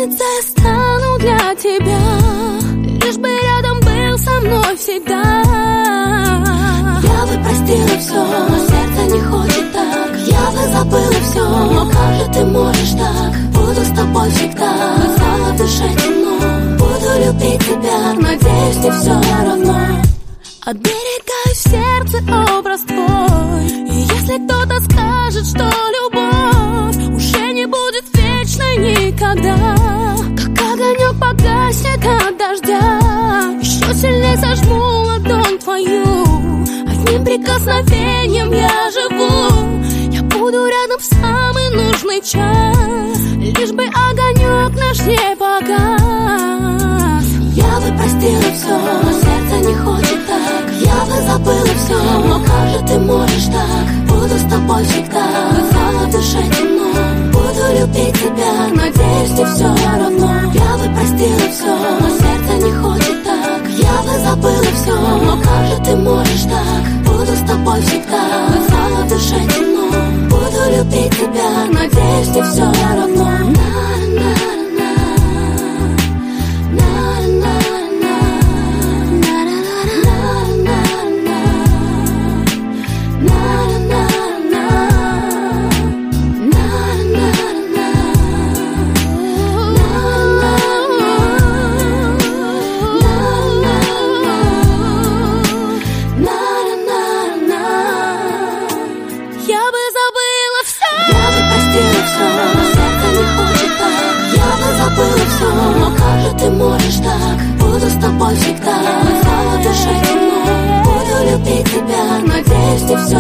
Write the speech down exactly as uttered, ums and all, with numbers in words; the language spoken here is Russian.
Умница я стану для тебя, лишь бы рядом был со мной всегда. Я бы простила все, но сердце не хочет так. Я бы забыла все, но как же ты можешь так? Буду с тобой всегда, но стало в душе темно. Буду любить тебя, надеюсь, не все равно. Оберегаю в сердце образ твой. И если кто-то скажет, что любовь уже не будет вечной никогда, как огонек погаснет от дождя, еще сильнее сожму ладонь твою. Одним прикосновением я живу. Я буду рядом в самый нужный час, лишь бы огонек наш не погас. Я бы простила все, но сердце не хочет так. Я бы забыла все, но как же ты можешь так? Буду с тобой всегда, но стало в душе темно. Буду любить тебя, надеюсь, не все равно. Я бы простила все, но сердце не хочет так. Я бы забыла все, но как же ты можешь так? Буду с тобой всегда, но стало в душе темно. Буду любить тебя, надеюсь, не все равно. Но как же ты можешь так? Буду с тобой всегда, но стало в душе темно. Буду любить тебя, надеюсь, не все